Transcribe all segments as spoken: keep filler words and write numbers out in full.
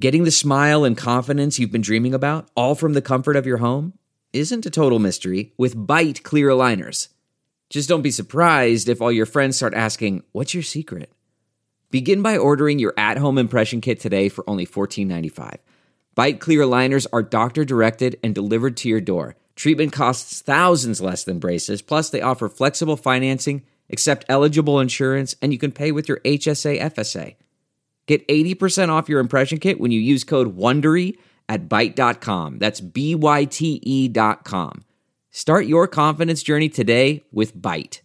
Getting the smile and confidence you've been dreaming about, all from the comfort of your home, isn't a total mystery with Byte clear aligners. Just don't be surprised if all your friends start asking, "What's your secret?" Begin by ordering your at-home impression kit today for only fourteen ninety-five. Byte clear aligners are doctor-directed and delivered to your door. Treatment costs thousands less than braces, plus they offer flexible financing, accept eligible insurance, and you can pay with your H S A F S A. Get eighty percent off your impression kit when you use code WONDERY at byte dot com. That's B Y T E dot com. Start your confidence journey today with Byte.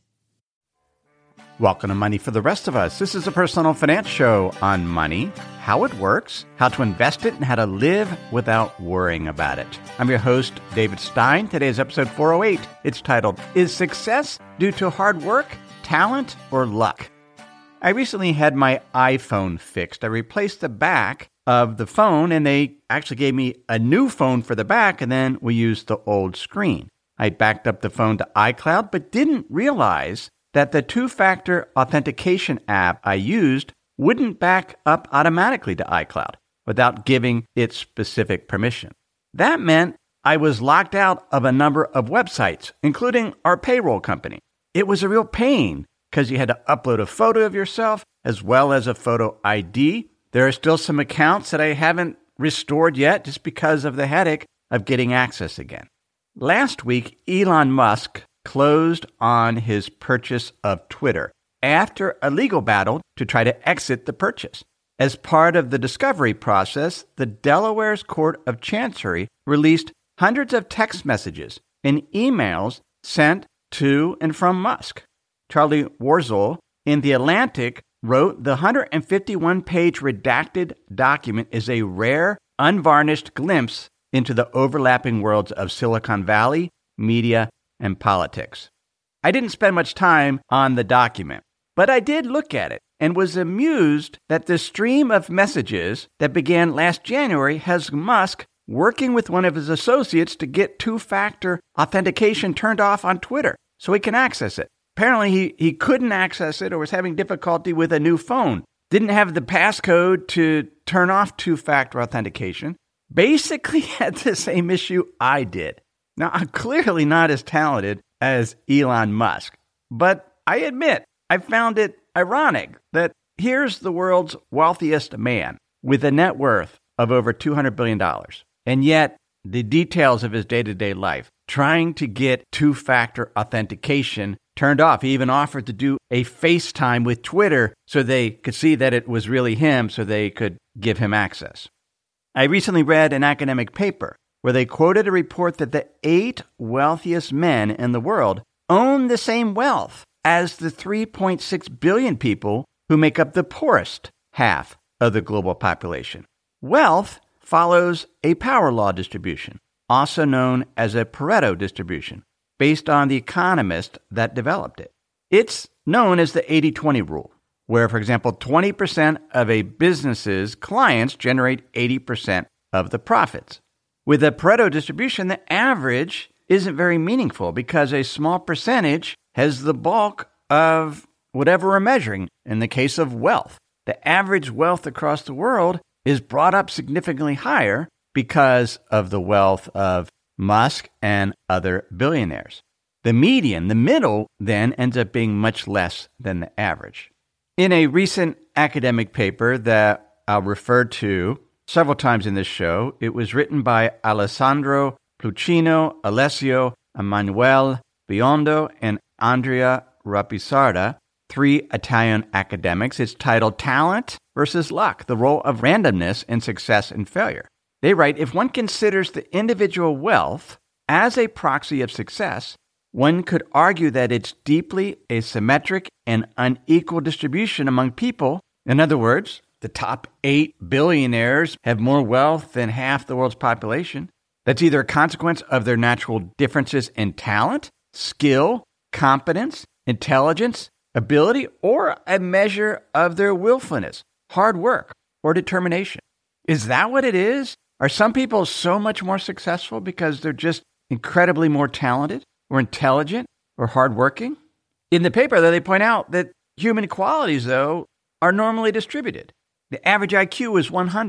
Welcome to Money for the Rest of Us. This is a personal finance show on money, how it works, how to invest it, and how to live without worrying about it. I'm your host, David Stein. Today's episode four oh eight. It's titled, Is Success Due to Hard Work, Talent, or Luck? I recently had my iPhone fixed. I replaced the back of the phone, and they actually gave me a new phone for the back, and then we used the old screen. I backed up the phone to iCloud, but didn't realize that the two-factor authentication app I used wouldn't back up automatically to iCloud without giving it specific permission. That meant I was locked out of a number of websites, including our payroll company. It was a real pain because you had to upload a photo of yourself as well as a photo I D. There are still some accounts that I haven't restored yet just because of the headache of getting access again. Last week, Elon Musk closed on his purchase of Twitter after a legal battle to try to exit the purchase. As part of the discovery process, the Delaware's Court of Chancery released hundreds of text messages and emails sent to and from Musk. Charlie Warzel in The Atlantic wrote, the one hundred fifty-one page redacted document is a rare, unvarnished glimpse into the overlapping worlds of Silicon Valley, media, and politics. I didn't spend much time on the document, but I did look at it and was amused that the stream of messages that began last January has Musk working with one of his associates to get two-factor authentication turned off on Twitter so he can access it. Apparently, he, he couldn't access it or was having difficulty with a new phone. Didn't have the passcode to turn off two-factor authentication. Basically had the same issue I did. Now, I'm clearly not as talented as Elon Musk, but I admit I found it ironic that here's the world's wealthiest man with a net worth of over two hundred billion dollars, and yet the details of his day-to-day life, trying to get two-factor authentication turned off. He even offered to do a FaceTime with Twitter so they could see that it was really him so they could give him access. I recently read an academic paper where they quoted a report that the eight wealthiest men in the world own the same wealth as the three point six billion people who make up the poorest half of the global population. Wealth follows a power law distribution, also known as a Pareto distribution, based on the economist that developed it. It's known as the eighty twenty rule, where, for example, twenty percent of a business's clients generate eighty percent of the profits. With a Pareto distribution, the average isn't very meaningful because a small percentage has the bulk of whatever we're measuring. In the case of wealth, the average wealth across the world is brought up significantly higher because of the wealth of Musk and other billionaires. The median, the middle, then ends up being much less than the average. In a recent academic paper that I'll refer to several times in this show, it was written by Alessandro Pluchino, Alessio Emanuele Biondo, and Andrea Rapisarda, three Italian academics. It's titled Talent versus Luck, the Role of Randomness in Success and Failure. They write, if one considers the individual wealth as a proxy of success, one could argue that it's deeply asymmetric and unequal distribution among people. In other words, the top eight billionaires have more wealth than half the world's population. That's either a consequence of their natural differences in talent, skill, competence, intelligence, ability, or a measure of their willfulness, hard work, or determination. Is that what it is? Are some people so much more successful because they're just incredibly more talented or intelligent or hardworking? In the paper, though, they point out that human qualities, though, are normally distributed. The average I Q is one hundred.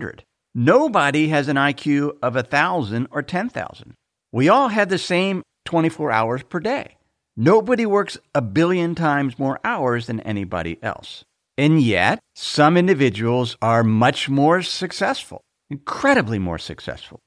Nobody has an I Q of one thousand or ten thousand. We all have the same twenty-four hours per day. Nobody works a billion times more hours than anybody else. And yet, some individuals are much more successful, incredibly more successful.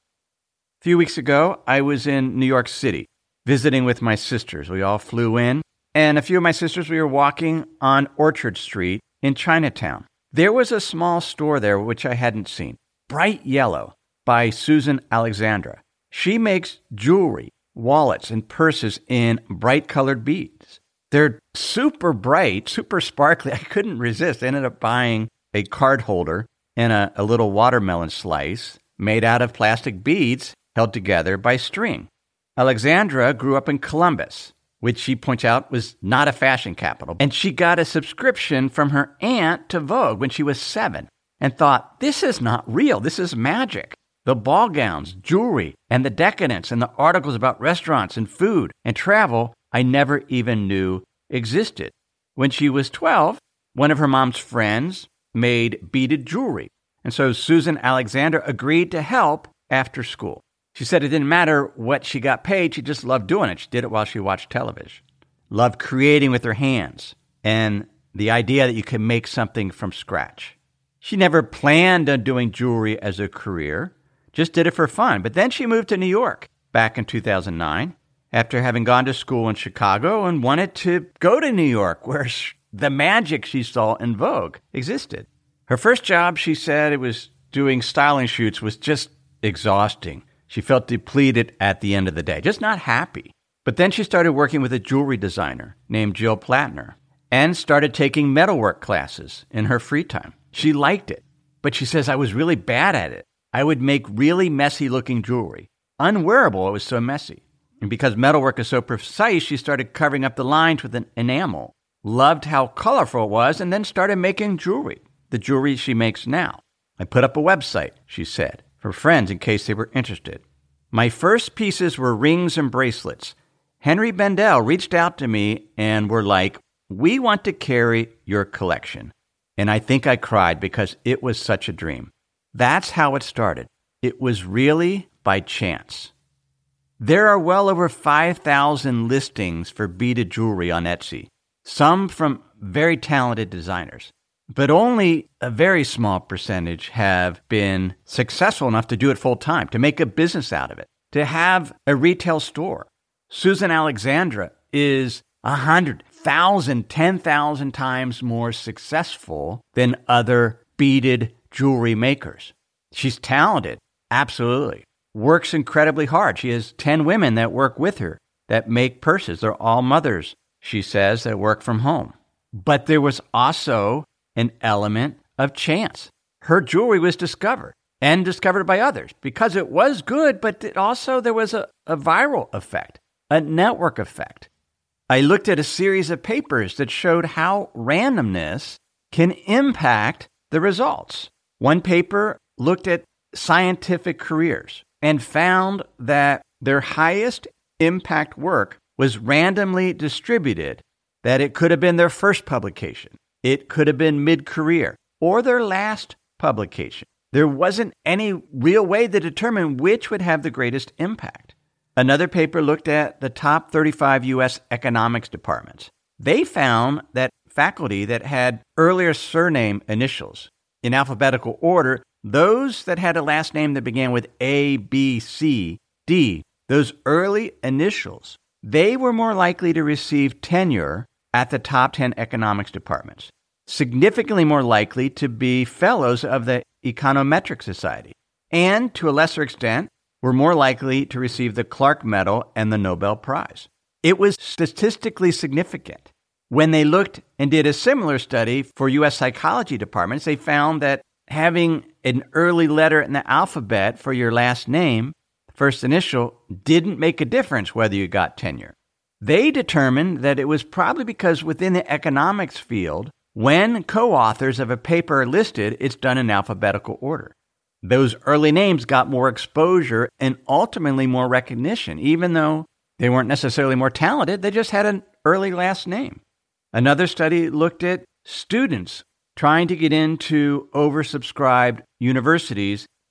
A few weeks ago, I was in New York City visiting with my sisters. We all flew in, and a few of my sisters, we were walking on Orchard Street in Chinatown. There was a small store there which I hadn't seen, Bright Yellow by Susan Alexandra. She makes jewelry, wallets, and purses in bright-colored beads. They're super bright, super sparkly. I couldn't resist. I ended up buying a card holder and a, a little watermelon slice made out of plastic beads held together by string. Alexandra grew up in Columbus, which she points out was not a fashion capital. And she got a subscription from her aunt to Vogue when she was seven and thought, this is not real. This is magic. The ball gowns, jewelry, and the decadence and the articles about restaurants and food and travel I never even knew existed. When she was twelve, one of her mom's friends made beaded jewelry. And so Susan Alexandra agreed to help after school. She said it didn't matter what she got paid. She just loved doing it. She did it while she watched television. Loved creating with her hands and the idea that you can make something from scratch. She never planned on doing jewelry as a career, just did it for fun. But then she moved to New York back in two thousand nine after having gone to school in Chicago and wanted to go to New York where the magic she saw in Vogue existed. Her first job, she said, it was doing styling shoots, was just exhausting. She felt depleted at the end of the day, just not happy. But then she started working with a jewelry designer named Jill Platner and started taking metalwork classes in her free time. She liked it, but she says, I was really bad at it. I would make really messy-looking jewelry. Unwearable, it was so messy. And because metalwork is so precise, she started covering up the lines with an enamel. Loved how colorful it was, and then started making jewelry, the jewelry she makes now. I put up a website, she said, for friends in case they were interested. My first pieces were rings and bracelets. Henry Bendel reached out to me and were like, we want to carry your collection. And I think I cried because it was such a dream. That's how it started. It was really by chance. There are well over five thousand listings for beaded jewelry on Etsy, some from very talented designers. But only a very small percentage have been successful enough to do it full time, to make a business out of it, to have a retail store. Susan Alexandra is one hundred thousand, ten thousand times more successful than other beaded jewelry makers. She's talented, absolutely. Works incredibly hard. She has ten women that work with her that make purses. They're all mothers, she says, that work from home. But there was also an element of chance. Her jewelry was discovered and discovered by others because it was good, but it also there was a, a viral effect, a network effect. I looked at a series of papers that showed how randomness can impact the results. One paper looked at scientific careers and found that their highest impact work was randomly distributed, that it could have been their first publication, it could have been mid-career, or their last publication. There wasn't any real way to determine which would have the greatest impact. Another paper looked at the top thirty-five U S economics departments. They found that faculty that had earlier surname initials in alphabetical order, those that had a last name that began with A, B, C, D, those early initials, they were more likely to receive tenure at the top ten economics departments, significantly more likely to be fellows of the Econometric Society, and to a lesser extent, were more likely to receive the Clark Medal and the Nobel Prize. It was statistically significant. When they looked and did a similar study for U S psychology departments, they found that having an early letter in the alphabet for your last name, first initial, didn't make a difference whether you got tenure. They determined that it was probably because within the economics field, when co-authors of a paper are listed, it's done in alphabetical order. Those early names got more exposure and ultimately more recognition, even though they weren't necessarily more talented, they just had an early last name. Another study looked at students trying to get into oversubscribed universities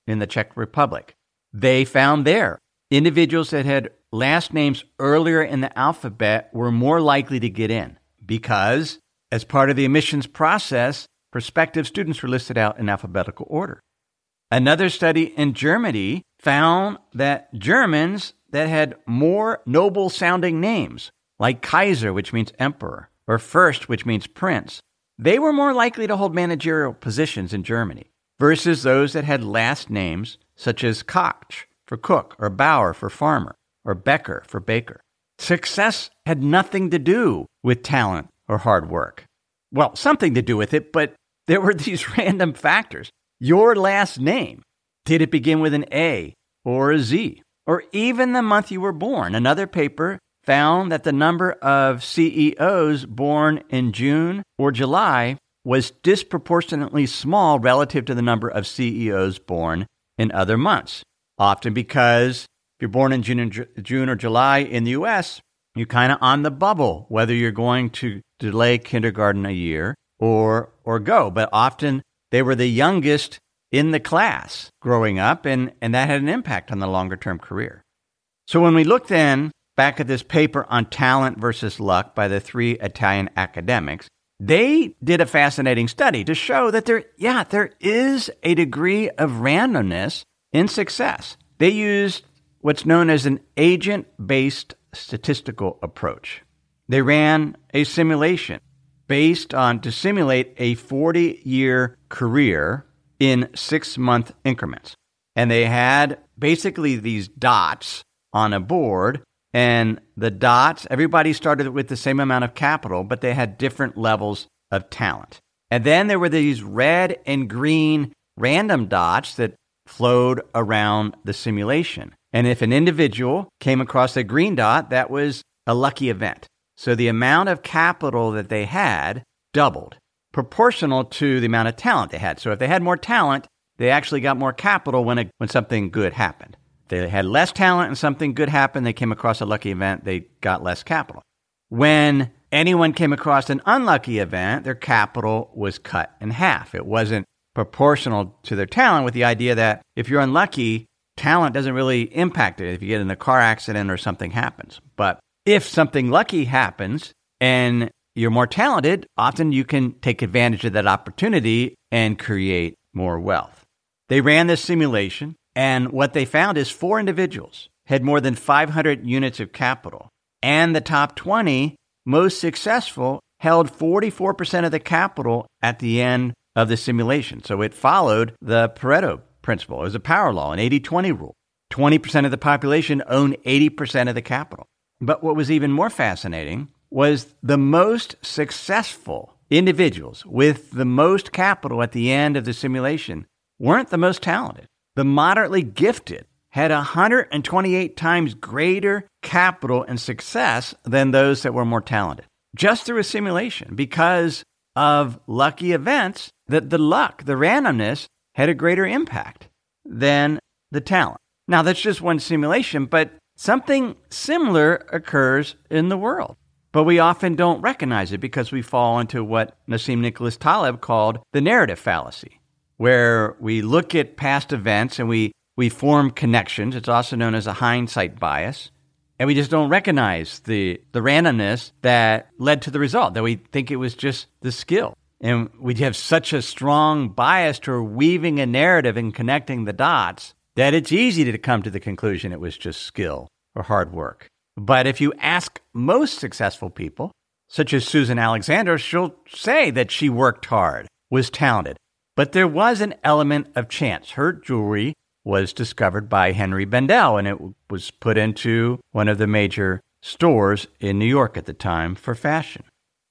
in the Czech Republic. They found there individuals that had last names earlier in the alphabet were more likely to get in because, as part of the admissions process, prospective students were listed out in alphabetical order. Another study in Germany found that Germans that had more noble-sounding names, like Kaiser, which means emperor, or Fürst, which means prince, they were more likely to hold managerial positions in Germany versus those that had last names such as Koch for cook, or Bauer for farmer, or Becker for baker. Success had nothing to do with talent or hard work. Well, something to do with it, but there were these random factors. Your last name. Did it begin with an A or a Z? Or even the month you were born? Another paper found that the number of C E Os born in June or July was disproportionately small relative to the number of C E Os born in other months. Often because if you're born in June, and June or July in the U S, you're kind of on the bubble, whether you're going to delay kindergarten a year or or go. But often they were the youngest in the class growing up, and, and that had an impact on the longer-term career. So when we look then back at this paper on talent versus luck by the three Italian academics, they did a fascinating study to show that there, yeah, there is a degree of randomness in success. They used what's known as an agent-based statistical approach. They ran a simulation based on to simulate a forty-year career in six-month increments. And they had basically these dots on a board, and the dots, everybody started with the same amount of capital, but they had different levels of talent. And then there were these red and green random dots that flowed around the simulation. And if an individual came across a green dot, that was a lucky event. So the amount of capital that they had doubled, proportional to the amount of talent they had. So if they had more talent, they actually got more capital when, a, when something good happened. If they had less talent and something good happened, they came across a lucky event, they got less capital. When anyone came across an unlucky event, their capital was cut in half. It wasn't proportional to their talent, with the idea that if you're unlucky, talent doesn't really impact it if you get in a car accident or something happens. But if something lucky happens and you're more talented, often you can take advantage of that opportunity and create more wealth. They ran this simulation, and what they found is four individuals had more than five hundred units of capital, and the top twenty most successful held forty-four percent of the capital at the end of the simulation. So it followed the Pareto principle. It was a power law, an eighty twenty rule. twenty percent of the population owned eighty percent of the capital. But what was even more fascinating was the most successful individuals with the most capital at the end of the simulation weren't the most talented. The moderately gifted had one hundred twenty-eight times greater capital and success than those that were more talented, just through a simulation, because of lucky events, that the luck, the randomness, had a greater impact than the talent. Now, that's just one simulation, but something similar occurs in the world. But we often don't recognize it because we fall into what Nassim Nicholas Taleb called the narrative fallacy, where we look at past events and we, we form connections. It's also known as a hindsight bias. And we just don't recognize the, the randomness that led to the result, that we think it was just the skill. And we have such a strong bias to weaving a narrative and connecting the dots that it's easy to come to the conclusion it was just skill or hard work. But if you ask most successful people, such as Susan Alexander, she'll say that she worked hard, was talented. But there was an element of chance. Her jewelry was discovered by Henry Bendel, and it was put into one of the major stores in New York at the time for fashion.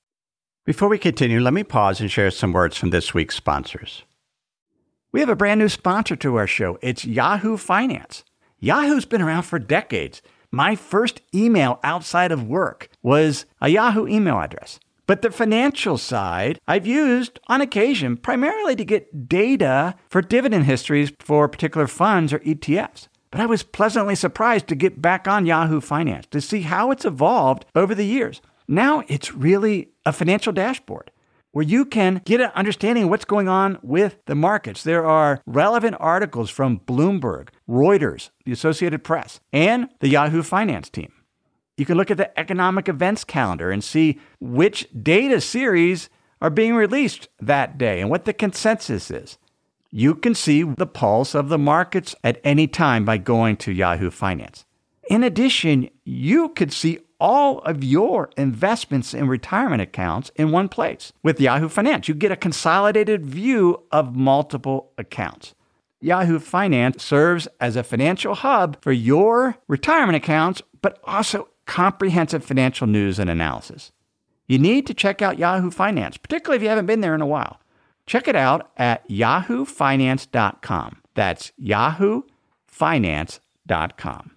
Before we continue, let me pause and share some words from this week's sponsors. We have a brand new sponsor to our show. It's Yahoo Finance. Yahoo's been around for decades. My first email outside of work was a Yahoo email address. But the financial side I've used on occasion primarily to get data for dividend histories for particular funds or E T Fs. But I was pleasantly surprised to get back on Yahoo Finance to see how it's evolved over the years. Now it's really a financial dashboard. where you can get an understanding of what's going on with the markets. There are relevant articles from Bloomberg, Reuters, the Associated Press, and the Yahoo Finance team. You can look at the economic events calendar and see which data series are being released that day and what the consensus is. You can see the pulse of the markets at any time by going to Yahoo Finance. In addition, you could see all of your investments in retirement accounts in one place. With Yahoo Finance, you get a consolidated view of multiple accounts. Yahoo Finance serves as a financial hub for your retirement accounts, but also comprehensive financial news and analysis. You need to check out Yahoo Finance, particularly if you haven't been there in a while. Check it out at yahoo finance dot com. That's yahoo finance dot com.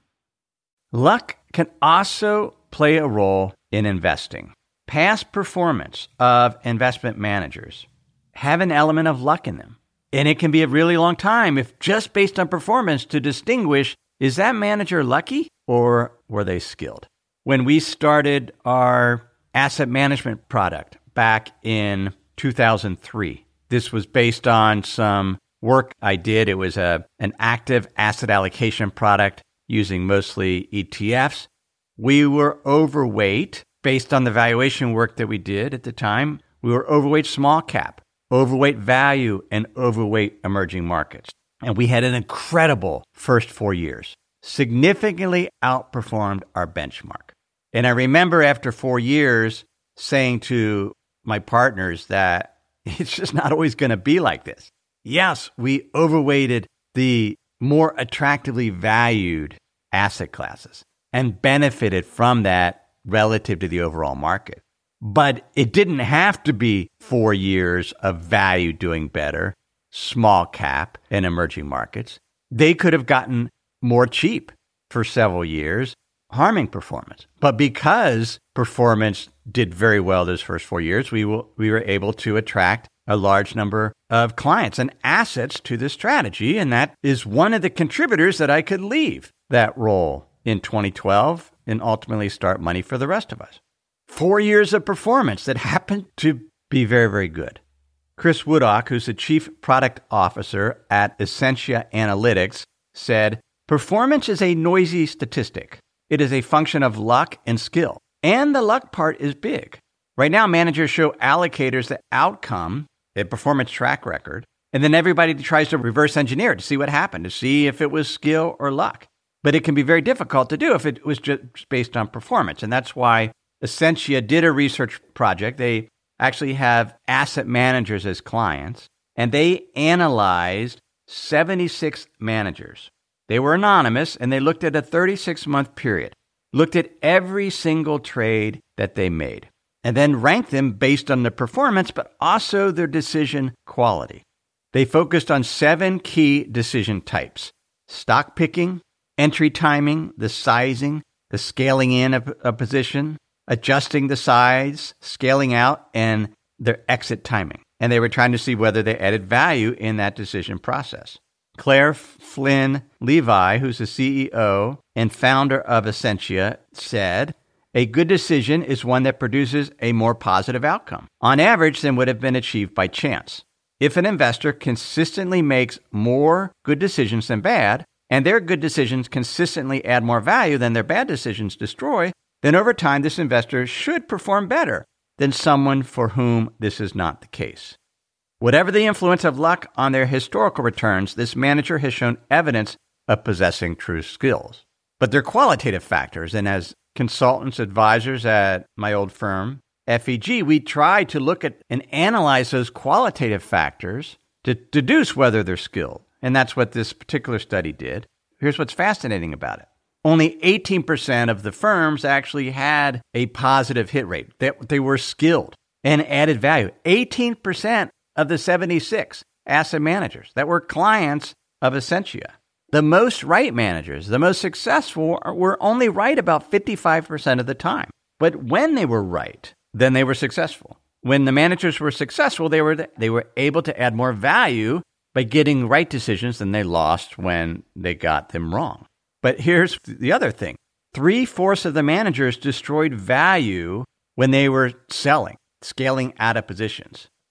Luck can also play a role in investing. Past performance of investment managers have an element of luck in them. And it can be a really long time if just based on performance to distinguish, is that manager lucky or were they skilled? When we started our asset management product back in two thousand three, this was based on some work I did. It was a an active asset allocation product using mostly E T Fs. We were overweight based on the valuation work that we did at the time. We were overweight small cap, overweight value, and overweight emerging markets. And we had an incredible first four years, significantly outperformed our benchmark. And I remember after four years saying to my partners that it's just not always going to be like this. Yes, we overweighted the more attractively valued asset classes and benefited from that relative to the overall market. But it didn't have to be four years of value doing better, small cap and emerging markets. They could have gotten more cheap for several years, harming performance. But because performance did very well those first four years, we will, we were able to attract a large number of clients and assets to this strategy. And that is one of the contributors that I could leave that role in twenty twelve and ultimately start Money for the Rest of Us. Four years of performance that happened to be very, very good. Chris Woodcock, who's the Chief Product Officer at Essentia Analytics, said, performance is a noisy statistic. It is a function of luck and skill. And the luck part is big. Right now, managers show allocators the outcome, a performance track record, and then everybody tries to reverse engineer it to see what happened, to see if it was skill or luck. But it can be very difficult to do if it was just based on performance. And that's why Essentia did a research project. They actually have asset managers as clients, and they analyzed seventy-six managers. They were anonymous, and they looked at a thirty-six month period, looked at every single trade that they made, and then ranked them based on their performance, but also their decision quality. They focused on seven key decision types: stock picking, entry timing, the sizing, the scaling in of a position, adjusting the size, scaling out, and their exit timing. And they were trying to see whether they added value in that decision process. Claire Flynn Levi, who's the C E O and founder of Essentia, said, a good decision is one that produces a more positive outcome, on average, than would have been achieved by chance. If an investor consistently makes more good decisions than bad, and their good decisions consistently add more value than their bad decisions destroy, then over time this investor should perform better than someone for whom this is not the case. Whatever the influence of luck on their historical returns, this manager has shown evidence of possessing true skills. But they're qualitative factors, and as consultants, advisors at my old firm, F E G, we try to look at and analyze those qualitative factors to deduce whether they're skilled. And that's what this particular study did. Here's what's fascinating about it. Only eighteen percent of the firms actually had a positive hit rate. They, they were skilled and added value. eighteen percent of the seventy-six asset managers that were clients of Essentia. The most right managers, the most successful, were only right about fifty-five percent of the time. But when they were right, then they were successful. When the managers were successful, they were they were able to add more value by getting right decisions than they lost when they got them wrong. But here's the other thing. Three-fourths of the managers destroyed value when they were selling, scaling out of positions.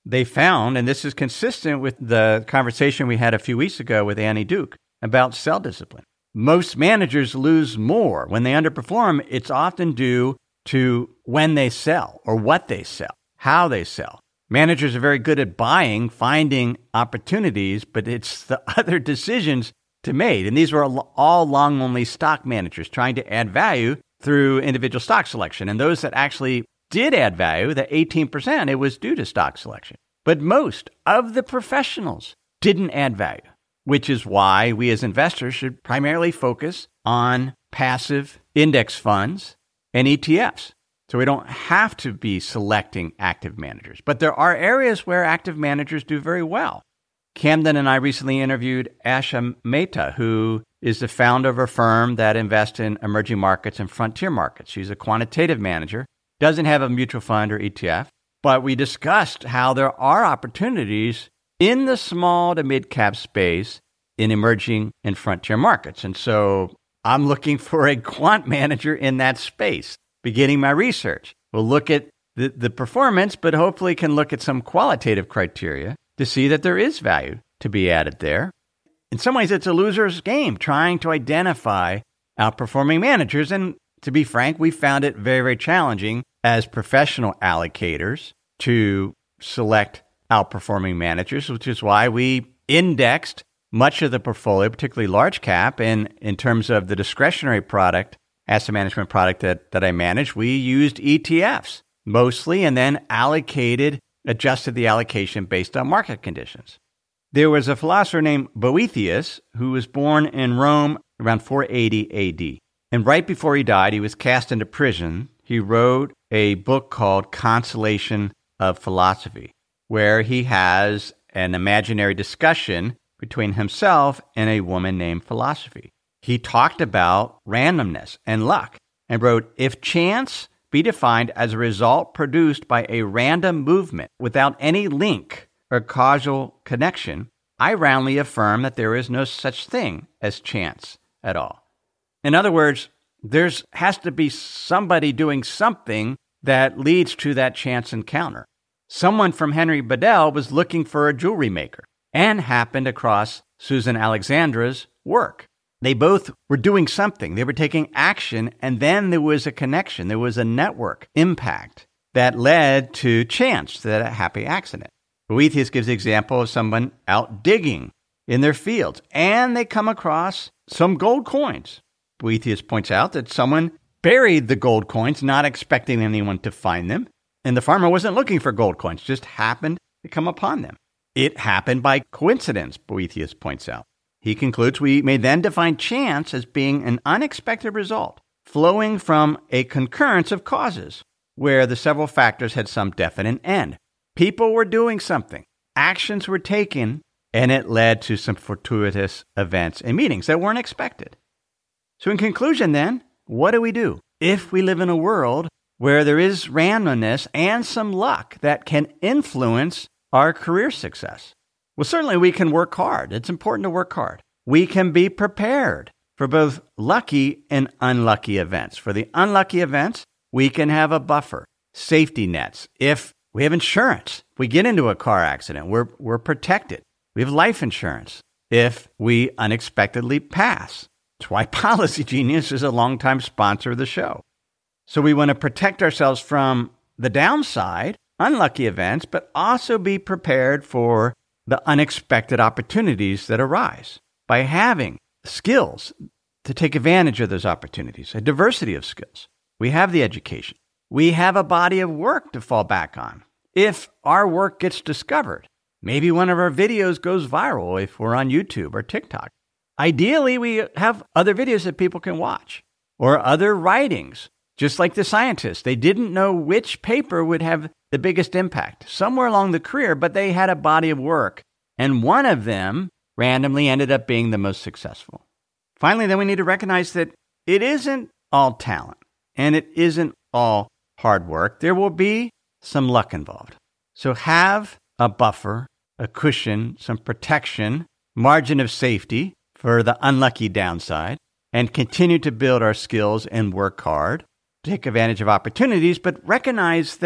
they found, and this is consistent with the conversation we had a few weeks ago with Annie Duke about sell discipline. Most managers lose more. When they underperform, it's often due to when they sell or what they sell, how they sell. Managers are very good at buying, finding opportunities, but it's the other decisions to make. And these were all long-only stock managers trying to add value through individual stock selection. And those that actually did add value, the eighteen percent, it was due to stock selection. But most of the professionals didn't add value, which is why we as investors should primarily focus on passive index funds and E T Fs. So we don't have to be selecting active managers. But there are areas where active managers do very well. Camden and I recently interviewed Asha Mehta, who is the founder of a firm that invests in emerging markets and frontier markets. She's a quantitative manager, doesn't have a mutual fund or E T F, but we discussed how there are opportunities in the small to mid-cap space in emerging and frontier markets. And so I'm looking for a quant manager in that space, beginning my research. We'll look at the, the performance, but hopefully can look at some qualitative criteria to see that there is value to be added there. In some ways, it's a loser's game trying to identify outperforming managers. And to be frank, we found it very, very challenging as professional allocators to select outperforming managers, which is why we indexed much of the portfolio, particularly large cap. And in terms of the discretionary product, asset management product that, that I manage, we used E T Fs mostly and then allocated, adjusted the allocation based on market conditions. There was a philosopher named Boethius who was born in Rome around four eighty A D. And right before he died, he was cast into prison. He wrote a book called Consolation of Philosophy, where he has an imaginary discussion between himself and a woman named Philosophy. He talked about randomness and luck and wrote, if chance be defined as a result produced by a random movement without any link or causal connection, I roundly affirm that there is no such thing as chance at all. In other words, there has to be somebody doing something that leads to that chance encounter. Someone from Henry Bedell was looking for a jewelry maker and happened across Susan Alexandra's work. They both were doing something. They were taking action, and then there was a connection. There was a network impact that led to chance, to that happy accident. Boethius gives the example of someone out digging in their fields, and they come across some gold coins. Boethius points out that someone buried the gold coins, not expecting anyone to find them, and the farmer wasn't looking for gold coins, just happened to come upon them. It happened by coincidence, Boethius points out. He concludes we may then define chance as being an unexpected result flowing from a concurrence of causes where the several factors had some definite end. People were doing something, actions were taken, and it led to some fortuitous events and meetings that weren't expected. So in conclusion then, what do we do if we live in a world where there is randomness and some luck that can influence our career success? Well, certainly we can work hard. It's important to work hard. We can be prepared for both lucky and unlucky events. For the unlucky events, we can have a buffer, safety nets. If we have insurance, if we get into a car accident, we're, we're protected. We have life insurance if we unexpectedly pass. That's why Policy Genius is a longtime sponsor of the show. So we want to protect ourselves from the downside, unlucky events, but also be prepared for the unexpected opportunities that arise by having skills to take advantage of those opportunities, a diversity of skills. We have the education. We have a body of work to fall back on. If our work gets discovered, maybe one of our videos goes viral if we're on YouTube or TikTok. Ideally, we have other videos that people can watch or other writings. Just like the scientists, they didn't know which paper would have the biggest impact somewhere along the career, but they had a body of work, and one of them randomly ended up being the most successful. Finally, then we need to recognize that it isn't all talent, and it isn't all hard work. There will be some luck involved. So have a buffer, a cushion, some protection, margin of safety for the unlucky downside, and continue to build our skills and work hard. Take advantage of opportunities, but recognize that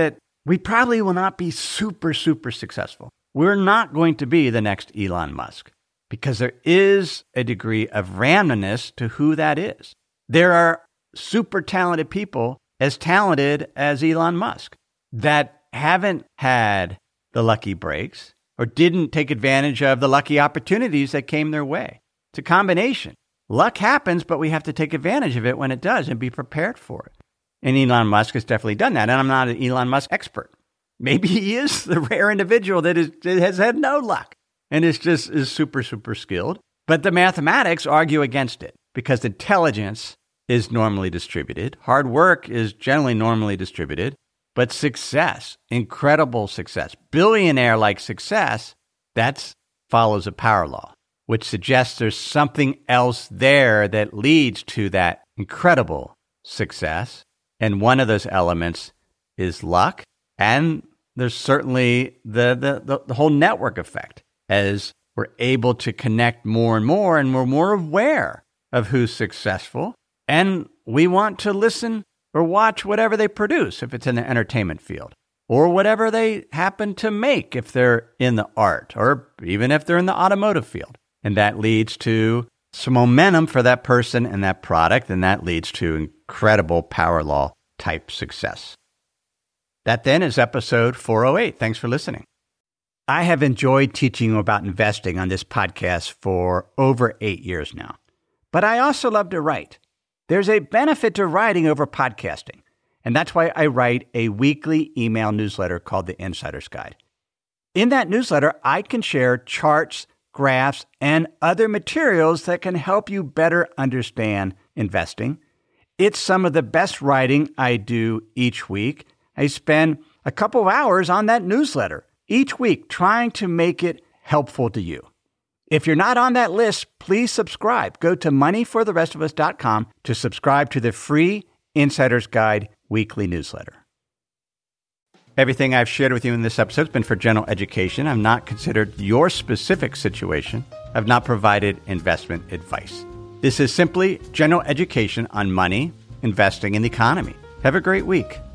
we probably will not be super, super successful. We're not going to be the next Elon Musk because there is a degree of randomness to who that is. There are super talented people as talented as Elon Musk that haven't had the lucky breaks or didn't take advantage of the lucky opportunities that came their way. It's a combination. Luck happens, but we have to take advantage of it when it does and be prepared for it. And Elon Musk has definitely done that. And I'm not an Elon Musk expert. Maybe he is the rare individual that, is, that has had no luck and is just is super, super skilled. But the mathematics argue against it because intelligence is normally distributed. Hard work is generally normally distributed. But success, incredible success, billionaire-like success, that follows a power law, which suggests there's something else there that leads to that incredible success. And one of those elements is luck. And there's certainly the, the, the, the whole network effect as we're able to connect more and more and we're more aware of who's successful. And we want to listen or watch whatever they produce if it's in the entertainment field, or whatever they happen to make if they're in the art, or even if they're in the automotive field. And that leads to some momentum for that person and that product, and that leads to incredible power law type success. That then is episode four oh eight. Thanks for listening. I have enjoyed teaching you about investing on this podcast for over eight years now, but I also love to write. There's a benefit to writing over podcasting, and that's why I write a weekly email newsletter called The Insider's Guide. In that newsletter, I can share charts, graphs, and other materials that can help you better understand investing. It's some of the best writing I do each week. I spend a couple of hours on that newsletter each week trying to make it helpful to you. If you're not on that list, please subscribe. Go to money for the rest of us dot com to subscribe to the free Insider's Guide weekly newsletter. Everything I've shared with you in this episode has been for general education. I've not considered your specific situation. I've not provided investment advice. This is simply general education on money, investing, and the economy. Have a great week.